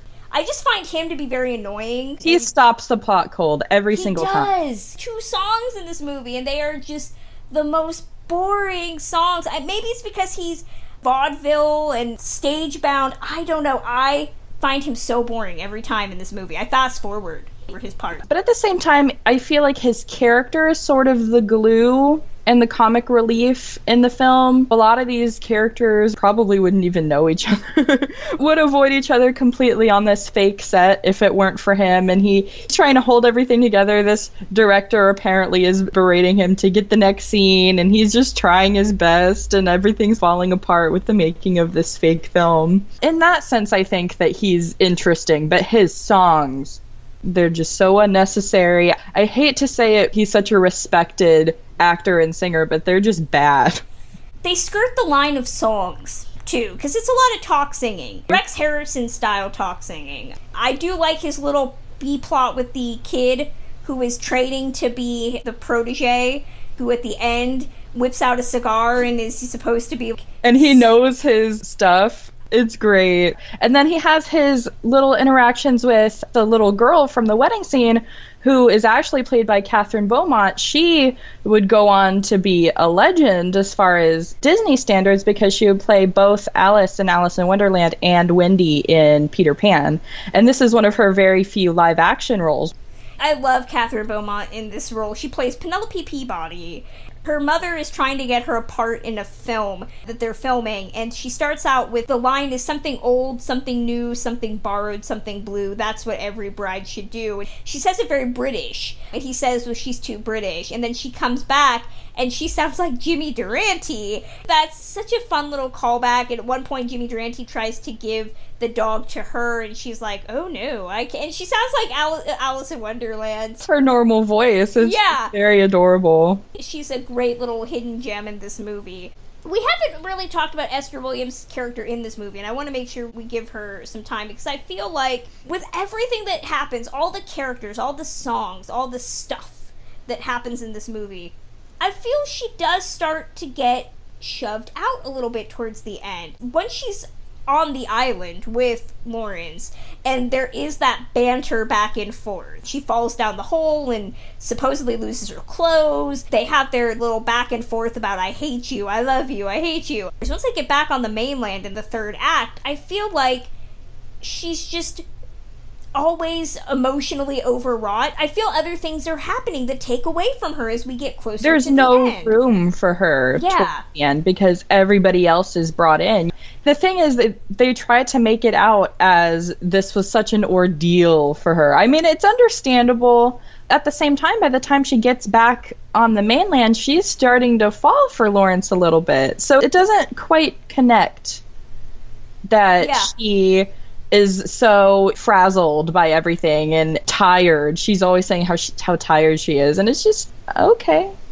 I just find him to be very annoying. He and stops the plot cold every he single time. He does! Two songs in this movie, and they are just the most boring songs. I, maybe it's because he's vaudeville and stage-bound. I don't know. I find him so boring every time in this movie. I fast forward for his part. But at the same time, I feel like his character is sort of the glue and the comic relief in the film. A lot of these characters probably wouldn't even know each other, would avoid each other completely on this fake set if it weren't for him. And he, he's trying to hold everything together. This director apparently is berating him to get the next scene, and he's just trying his best, and everything's falling apart with the making of this fake film. In that sense, I think that he's interesting, but his songs, they're just so unnecessary. I hate to say it, he's such a respected actor and singer, but they're just bad. They skirt the line of songs, too, because it's a lot of talk singing. Rex Harrison style talk singing. I do like his little B-plot with the kid who is training to be the protege, who at the end whips out a cigar and is supposed to be... And he knows his stuff. It's great. And then he has his little interactions with the little girl from the wedding scene, who is actually played by Catherine Beaumont. She would go on to be a legend as far as Disney standards because she would play both Alice in Alice in Wonderland and Wendy in Peter Pan. And this is one of her very few live-action roles. I love Catherine Beaumont in this role. She plays Penelope Peabody. Her mother is trying to get her a part in a film that they're filming, and she starts out with the line is something old, something new, something borrowed, something blue. That's what every bride should do. And she says it very British. And he says, well, she's too British. And then she comes back, and she sounds like Jimmy Durante. That's such a fun little callback. And at one point, Jimmy Durante tries to give the dog to her, and she's like, oh no, I can't. And she sounds like Alice, Alice in Wonderland. It's her normal voice. It's yeah. very adorable. She's a great little hidden gem in this movie. We haven't really talked about Esther Williams' character in this movie, and I want to make sure we give her some time, because I feel like with everything that happens, all the characters, all the songs, all the stuff that happens in this movie, I feel she does start to get shoved out a little bit towards the end. When she's on the island with Lawrence, and there is that banter back and forth. She falls down the hole and supposedly loses her clothes. They have their little back and forth about I hate you, I love you, I hate you. Once they get back on the mainland in the third act, I feel like she's just always emotionally overwrought. I feel other things are happening that take away from her as we get closer There's to the no end. room for her Yeah. towards the end because everybody else is brought in. The thing is that they try to make it out as this was such an ordeal for her. I mean, it's understandable. At the same time, by the time she gets back on the mainland, she's starting to fall for Lawrence a little bit. So it doesn't quite connect that Yeah. she is so frazzled by everything and tired. She's always saying how she, how tired she is, and it's just okay.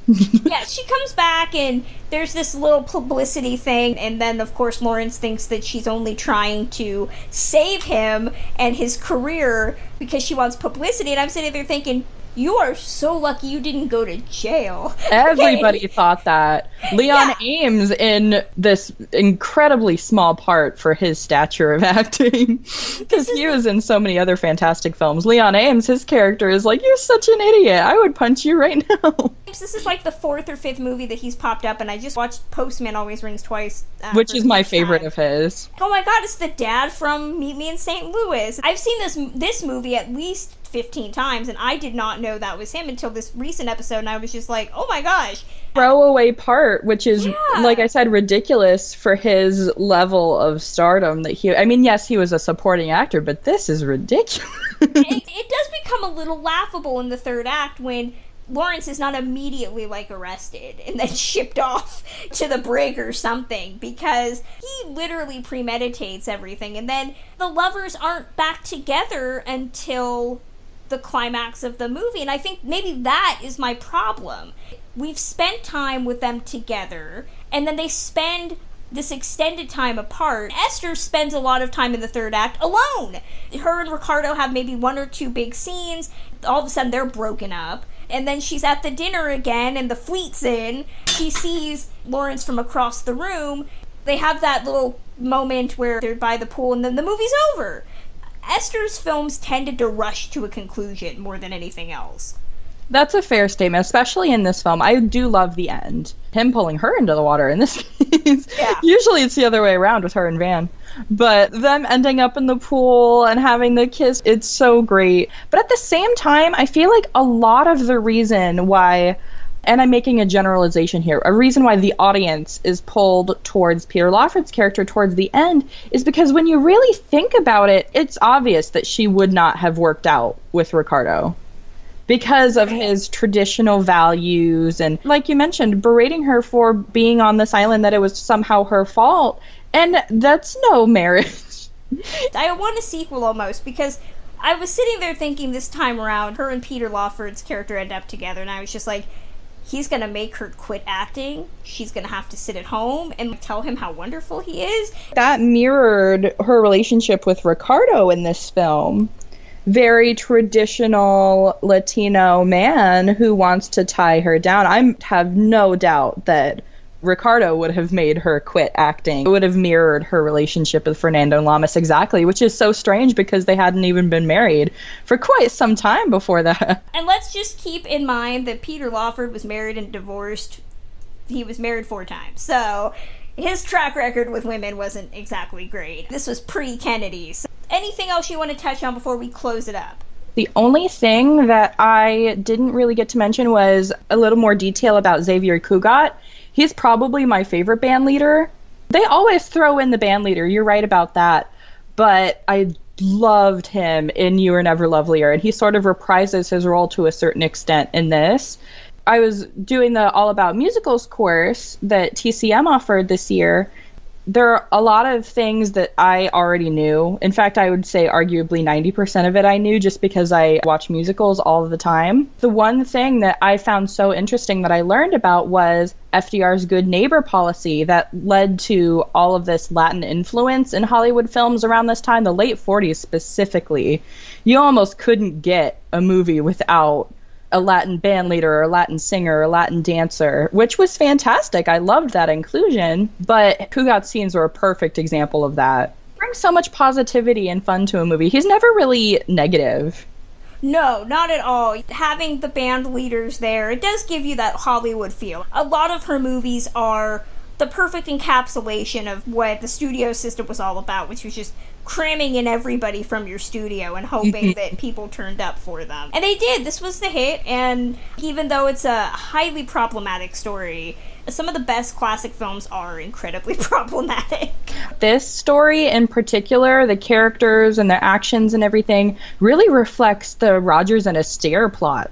Yeah, she comes back and there's this little publicity thing, and then of course Lawrence thinks that she's only trying to save him and his career because she wants publicity, and I'm sitting there thinking, you are so lucky you didn't go to jail. Everybody Okay. thought that. Leon Yeah. Ames in this incredibly small part for his stature of acting. Because he was in so many other fantastic films. Leon Ames, his character is like, you're such an idiot. I would punch you right now. This is like the fourth or fifth movie that he's popped up, and I just watched Postman Always Rings Twice. Uh, Which for is the my first favorite time. of his. Oh my god, it's the dad from Meet Me in Saint Louis. I've seen this this movie at least fifteen times, and I did not know that was him until this recent episode, and I was just like, oh my gosh. Throwaway part, which is, Yeah. like I said, ridiculous for his level of stardom that he, I mean, yes, he was a supporting actor, but this is ridiculous. it, it does become a little laughable in the third act when Lawrence is not immediately like arrested and then shipped off to the brig or something, because he literally premeditates everything, and then the lovers aren't back together until the climax of the movie, and I think maybe that is my problem. We've spent time with them together, and then they spend this extended time apart. Esther spends a lot of time in the third act alone. Her and Ricardo have maybe one or two big scenes. All of a sudden, they're broken up. And then she's at the dinner again, and the fleet's in. She sees Lawrence from across the room. They have that little moment where they're by the pool, and then the movie's over. Esther's films tended to rush to a conclusion more than anything else. That's a fair statement, especially in this film. I do love the end. Him pulling her into the water in this case. Yeah. Usually it's the other way around with her and Van. But them ending up in the pool and having the kiss, it's so great. But at the same time, I feel like a lot of the reason why, and I'm making a generalization here, a reason why the audience is pulled towards Peter Lawford's character towards the end is because when you really think about it, it's obvious that she would not have worked out with Ricardo. Because of his traditional values and, like you mentioned, berating her for being on this island, that it was somehow her fault. And that's no marriage. I want a sequel almost, because I was sitting there thinking this time around, her and Peter Lawford's character end up together, and I was just like, he's gonna make her quit acting. She's gonna have to sit at home and tell him how wonderful he is. That mirrored her relationship with Ricardo in this film. Very traditional Latino man who wants to tie her down. I have no doubt that Ricardo would have made her quit acting. It would have mirrored her relationship with Fernando Lamas exactly, which is so strange because they hadn't even been married for quite some time before that. And let's just keep in mind that Peter Lawford was married and divorced. He was married four times, so his track record with women wasn't exactly great. This was pre-Kennedy. So anything else you want to touch on before we close it up? The only thing that I didn't really get to mention was a little more detail about Xavier Cugat. He's probably my favorite band leader. They always throw in the band leader. You're right about that. But I loved him in You Were Never Lovelier, and he sort of reprises his role to a certain extent in this. I was doing the All About Musicals course that T C M offered this year. There are a lot of things that I already knew. In fact, I would say arguably ninety percent of it I knew just because I watch musicals all the time. The one thing that I found so interesting that I learned about was F D R's good neighbor policy that led to all of this Latin influence in Hollywood films around this time, the late forties specifically. You almost couldn't get a movie without a Latin band leader or a Latin singer or a Latin dancer, which was fantastic. I loved that inclusion, but Cugat's scenes were a perfect example of that. It brings so much positivity and fun to a movie. He's never really negative. No, not at all. Having the band leaders there, it does give you that Hollywood feel. A lot of her movies are the perfect encapsulation of what the studio system was all about, which was just cramming in everybody from your studio and hoping that people turned up for them. And they did. This was the hit, and even though it's a highly problematic story, some of the best classic films are incredibly problematic. This story in particular, the characters and the actions and everything, really reflects the Rogers and Astaire plots.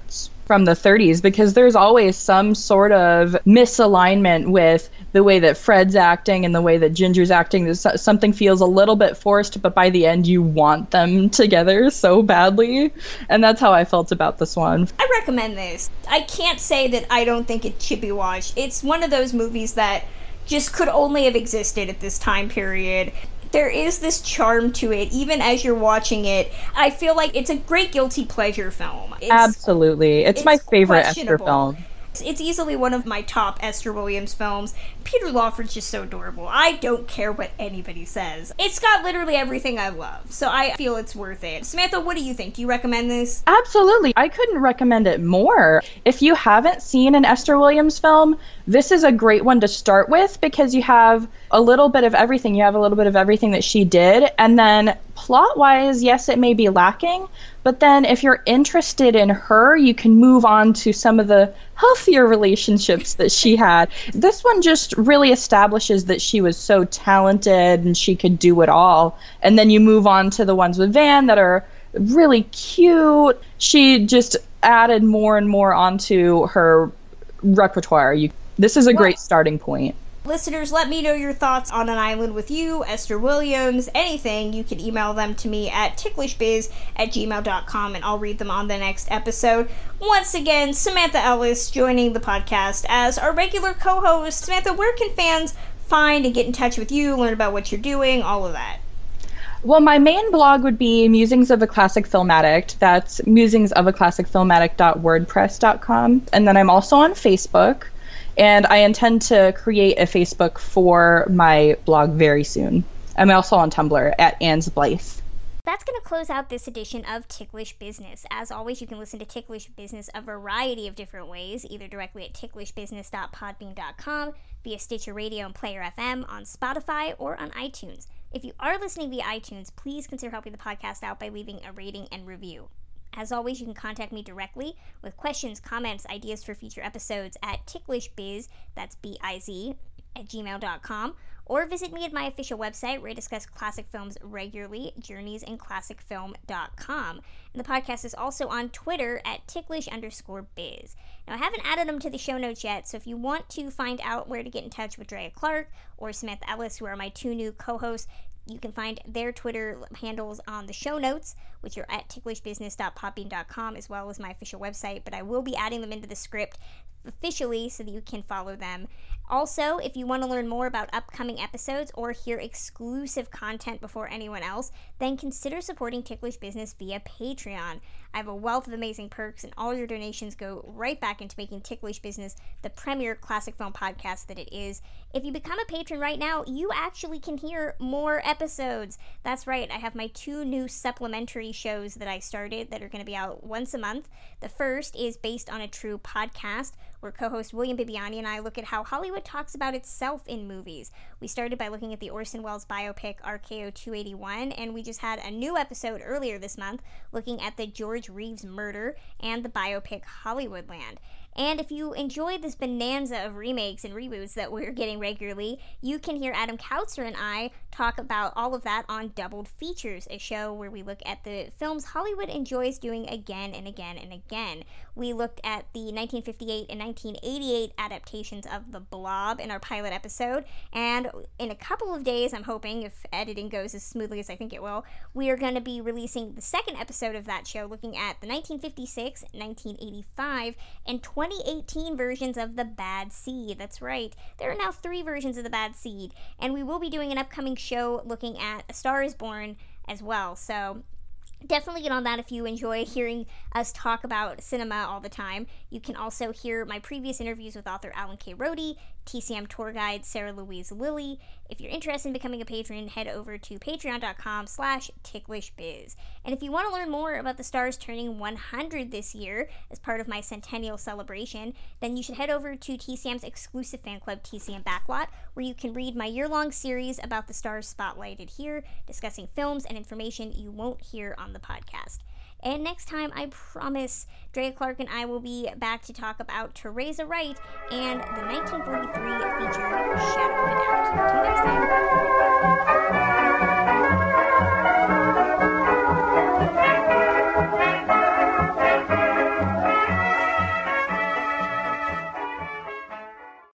from the thirties, because there's always some sort of misalignment with the way that Fred's acting and the way that Ginger's acting. There's something feels a little bit forced, but by the end you want them together so badly. And that's how I felt about this one. I recommend this. I can't say that I don't think it should be watched. It's one of those movies that just could only have existed at this time period. There is this charm to it, even as you're watching it. I feel like it's a great guilty pleasure film. It's, Absolutely. It's, it's my favorite Esther film. It's easily one of my top Esther Williams films. Peter Lawford's just so adorable. I don't care what anybody says. It's got literally everything I love, so I feel it's worth it. Samantha, what do you think? Do you recommend this? Absolutely. I couldn't recommend it more. If you haven't seen an Esther Williams film, this is a great one to start with, because you have a little bit of everything. You have a little bit of everything that she did, and then plot-wise, yes, it may be lacking, but then if you're interested in her, you can move on to some of the healthier relationships that she had. This one just really establishes that she was so talented and she could do it all. And then you move on to the ones with Van that are really cute. She just added more and more onto her repertoire. You, this is a great starting point. Listeners, let me know your thoughts on An Island with You, Esther Williams, anything. You can email them to me at ticklishbiz at gmail dot com, and I'll read them on the next episode. Once again, Samantha Ellis joining the podcast as our regular co-host. Samantha, where can fans find and get in touch with you, learn about what you're doing, all of that? Well, my main blog would be Musings of a Classic Film Addict. That's musings of a classic film addict dot wordpress dot com. And then I'm also on Facebook. And I intend to create a Facebook for my blog very soon. I'm also on Tumblr at Anne's Blythe. That's going to close out this edition of Ticklish Business. As always, you can listen to Ticklish Business a variety of different ways, either directly at ticklish business dot podbean dot com, via Stitcher Radio and Player F M, on Spotify, or on iTunes. If you are listening via iTunes, please consider helping the podcast out by leaving a rating and review. As always, you can contact me directly with questions, comments, ideas for future episodes at ticklishbiz, that's B I Z, at gmail dot com, or visit me at my official website where I discuss classic films regularly, journeys in classic film dot com. And the podcast is also on Twitter at ticklish underscore biz. Now, I haven't added them to the show notes yet, so if you want to find out where to get in touch with Drea Clark or Samantha Ellis, who are my two new co-hosts, you can find their Twitter handles on the show notes, which are at ticklish business dot podbean dot com, as well as my official website, but I will be adding them into the script officially so that you can follow them. Also, if you want to learn more about upcoming episodes or hear exclusive content before anyone else, then consider supporting Ticklish Business via Patreon. I have a wealth of amazing perks, and all your donations go right back into making Ticklish Business the premier classic film podcast that it is. If you become a patron right now, you actually can hear more episodes. That's right, I have my two new supplementary shows that I started that are going to be out once a month. The first is Based on a True Podcast, where co-host William Bibiani and I look at how Hollywood talks about itself in movies. We started by looking at the Orson Welles biopic R K O two eighty-one, and we just had a new episode earlier this month looking at the George Reeves murder and the biopic Hollywoodland. And if you enjoy this bonanza of remakes and reboots that we're getting regularly, you can hear Adam Kautzer and I talk about all of that on Doubled Features, a show where we look at the films Hollywood enjoys doing again and again and again. We looked at the nineteen fifty-eight and nineteen eighty-eight adaptations of The Blob in our pilot episode, and in a couple of days, I'm hoping, if editing goes as smoothly as I think it will, we are going to be releasing the second episode of that show, looking at the nineteen fifty-six, nineteen eighty-five, and twenty eighteen versions of The Bad Seed. That's right, there are now three versions of The Bad Seed, and we will be doing an upcoming show looking at A Star is Born as well, so definitely get on that if you enjoy hearing us talk about cinema all the time. You can also hear my previous interviews with author Alan K. Rohde, T C M tour guide Sarah Louise Lilly. If you're interested in becoming a patron, head over to patreon.com slash ticklishbiz. And if you want to learn more about the stars turning one hundred this year as part of my centennial celebration, then you should head over to T C M's exclusive fan club, T C M Backlot, where you can read my year-long series about the stars spotlighted here, discussing films and information you won't hear on the podcast. And next time, I promise, Drea Clark and I will be back to talk about Teresa Wright and the nineteen forty-three feature Shadow of a Doubt. Until next time.